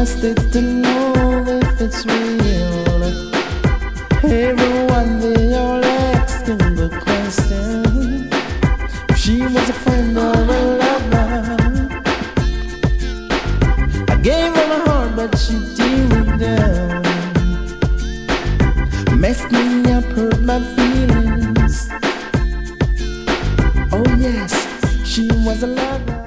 interested to know if it's real. Everyone, they all asking the question if she was a friend or a lover. I gave her my heart, but she threw it down. Messed me up, hurt my feelings. Oh yes, she was a lover.